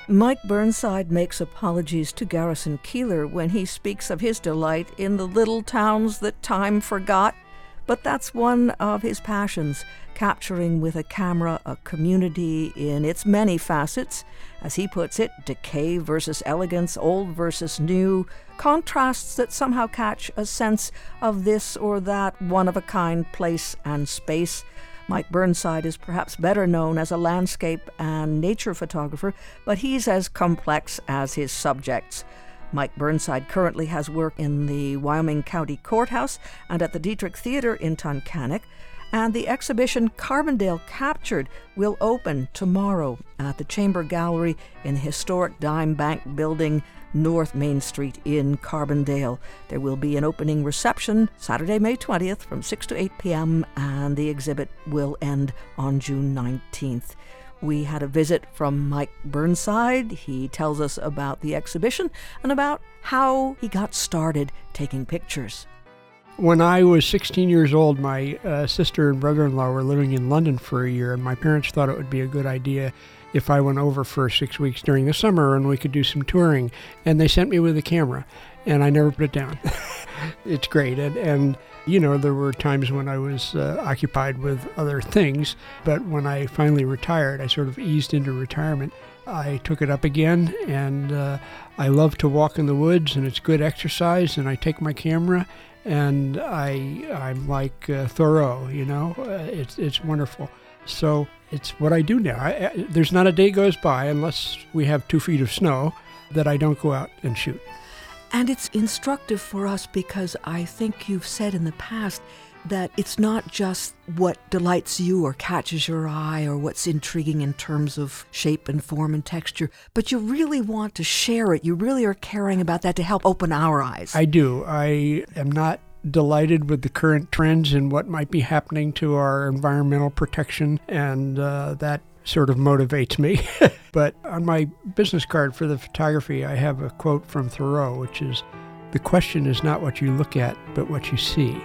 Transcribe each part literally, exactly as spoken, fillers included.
Mike Burnside makes apologies to Garrison Keillor when he speaks of his delight in the little towns that time forgot, but that's one of his passions, capturing with a camera a community in its many facets. As he puts it, decay versus elegance, old versus new, contrasts that somehow catch a sense of this or that one-of-a-kind place and space. Mike Burnside is perhaps better known as a landscape and nature photographer, but he's as complex as his subjects. Mike Burnside currently has work in the Wyoming County Courthouse and at the Dietrich Theater in Tunkhannock, and the exhibition Carbondale Captured will open tomorrow at the Chamber Gallery in the historic Dime Bank Building, North Main Street in Carbondale. There will be an opening reception Saturday, May twentieth from six to eight p.m. and the exhibit will end on June nineteenth. We had a visit from Mike Burnside. He tells us about the exhibition and about how he got started taking pictures. When I was sixteen years old, my uh, sister and brother-in-law were living in London for a year, and my parents thought it would be a good idea if I went over for six weeks during the summer and we could do some touring. And they sent me with a camera, and I never put it down. It's great. And, and, you know, there were times when I was uh, occupied with other things, but when I finally retired, I sort of eased into retirement. I took it up again, and uh, I love to walk in the woods, and it's good exercise, and I take my camera, and I, I'm like uh, Thoreau, you know, uh, it's, it's wonderful. So it's what I do now. I, I, there's not a day goes by, unless we have two feet of snow, that I don't go out and shoot. And it's instructive for us because I think you've said in the past that it's not just what delights you or catches your eye or what's intriguing in terms of shape and form and texture, but you really want to share it. You really are caring about that to help open our eyes. I do. I am not delighted with the current trends and what might be happening to our environmental protection, and uh, that sort of motivates me. But on my business card for the photography, I have a quote from Thoreau, which is, "The question is not what you look at, but what you see."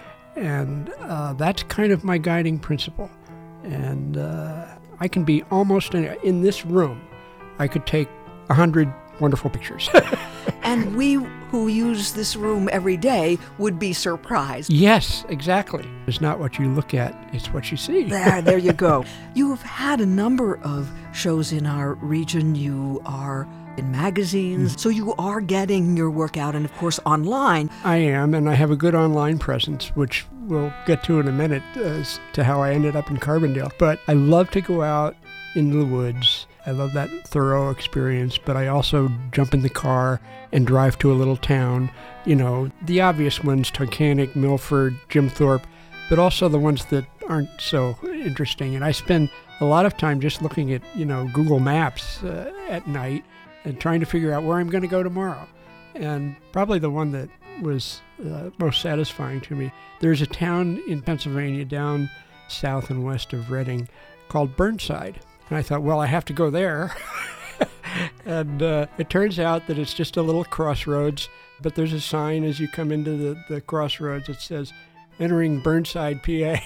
And uh, that's kind of my guiding principle. And uh, I can be almost in, in this room, I could take a hundred wonderful pictures. And we who use this room every day would be surprised. Yes, exactly. It's not what you look at, it's what you see. There, there you go. You have had a number of shows in our region. You are in magazines, mm. so you are getting your work out, and of course online. I am, and I have a good online presence, which we'll get to in a minute as to how I ended up in Carbondale. But I love to go out into the woods. I love that Thoreau experience, but I also jump in the car and drive to a little town. You know, the obvious ones, Tunkhannock, Milford, Jim Thorpe, but also the ones that aren't so interesting. And I spend a lot of time just looking at, you know, Google Maps uh, at night and trying to figure out where I'm going to go tomorrow. And probably the one that was uh, most satisfying to me, there's a town in Pennsylvania down south and west of Reading called Burnside. And I thought, well, I have to go there. And uh, it turns out that it's just a little crossroads, but there's a sign as you come into the, the crossroads that says, "Entering Burnside, P A."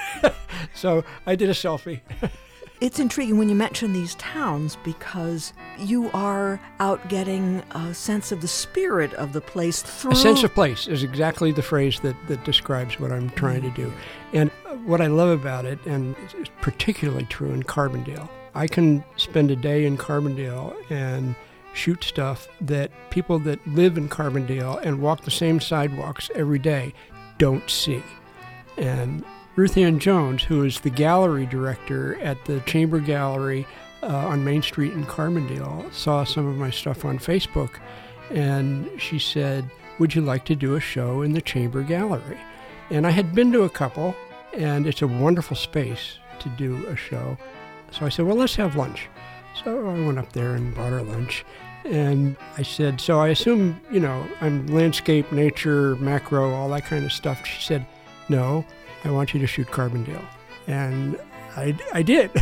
So I did a selfie. It's intriguing when you mention these towns because you are out getting a sense of the spirit of the place through... A sense of place is exactly the phrase that, that describes what I'm trying to do. And what I love about it, and it's particularly true in Carbondale, I can spend a day in Carbondale and shoot stuff that people that live in Carbondale and walk the same sidewalks every day don't see. And Ruth Ann Jones, who is the gallery director at the Chamber Gallery uh, on Main Street in Carbondale, saw some of my stuff on Facebook, and she said, "Would you like to do a show in the Chamber Gallery?" And I had been to a couple, and it's a wonderful space to do a show. So I said, well, let's have lunch. So I went up there and bought her lunch. And I said, so I assume, you know, I'm landscape, nature, macro, all that kind of stuff. She said, no, I want you to shoot Carbondale. And I, I did.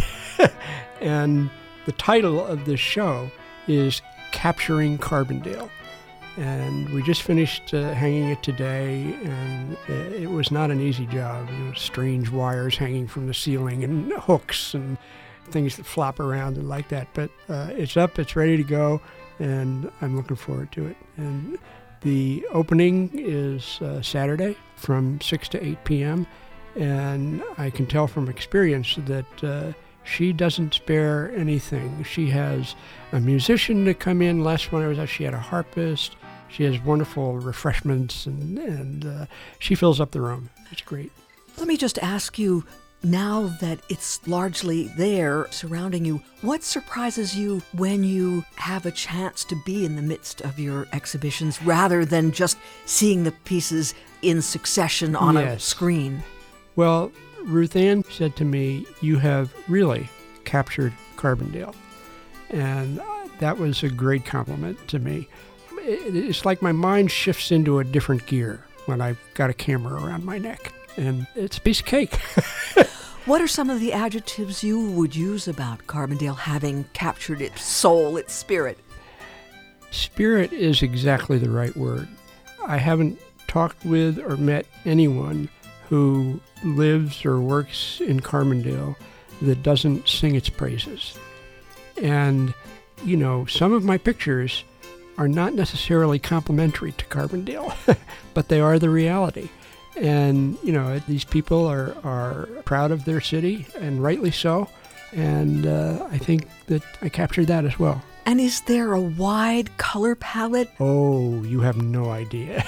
And the title of this show is Capturing Carbondale. And we just finished uh, hanging it today, and it, it was not an easy job. You know, strange wires hanging from the ceiling and hooks and things that flop around and like that. But uh, it's up, it's ready to go, and I'm looking forward to it. And the opening is uh, Saturday from six to eight p.m., and I can tell from experience that uh, she doesn't spare anything. She has a musician to come in. Last one I was at, she had a harpist. She has wonderful refreshments, and, and uh, she fills up the room. It's great. Let me just ask you, now that it's largely there surrounding you, what surprises you when you have a chance to be in the midst of your exhibitions rather than just seeing the pieces in succession on Yes. a screen? Well, Ruth Ann said to me, you have really captured Carbondale. And that was a great compliment to me. It's like my mind shifts into a different gear when I've got a camera around my neck. And it's a piece of cake. What are some of the adjectives you would use about Carbondale having captured its soul, its spirit? Spirit is exactly the right word. I haven't talked with or met anyone who lives or works in Carbondale that doesn't sing its praises. And, you know, some of my pictures are not necessarily complimentary to Carbondale, but they are the reality. And, you know, these people are, are proud of their city, and rightly so. And uh, I think that I captured that as well. And is there a wide color palette? Oh, you have no idea.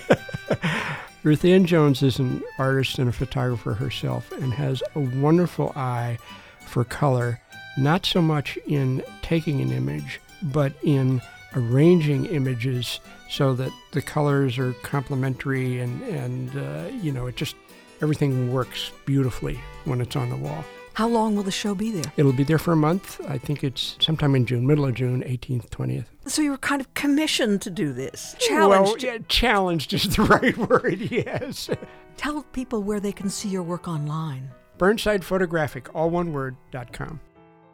Ruth Ann Jones is an artist and a photographer herself and has a wonderful eye for color, not so much in taking an image, but in arranging images so that the colors are complementary and, and uh, you know, it just, everything works beautifully when it's on the wall. How long will the show be there? It'll be there for a month. I think it's sometime in June, middle of June, eighteenth, twentieth. So you were kind of commissioned to do this, challenged. Well, yeah, challenged is the right word, yes. Tell people where they can see your work online. Burnside Photographic, all one word, dot com.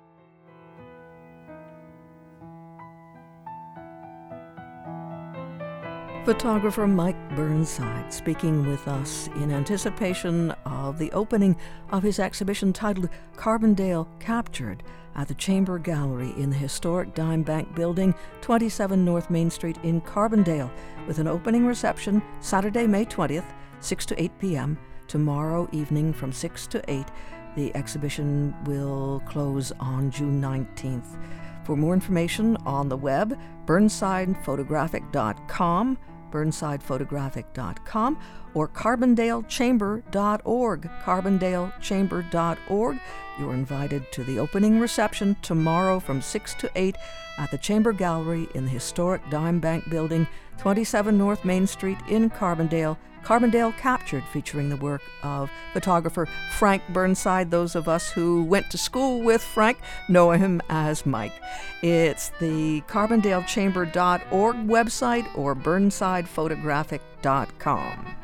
Photographer Mike Burnside speaking with us in anticipation of the opening of his exhibition titled Carbondale Captured at the Chamber Gallery in the historic Dime Bank Building, twenty-seven North Main Street in Carbondale, with an opening reception Saturday, May twentieth, six to eight p.m. Tomorrow evening from six to eight. The exhibition will close on June nineteenth. For more information on the web, burnside photographic dot com, burnside photographic dot com, or carbondale chamber dot org, carbondale chamber dot org. You're invited to the opening reception tomorrow from six to eight at the Chamber Gallery in the historic Dime Bank Building, twenty-seven North Main Street in Carbondale. Carbondale Captured, featuring the work of photographer Frank Burnside. Those of us who went to school with Frank know him as Mike. It's the carbondale chamber dot org website or burnside photographic dot com.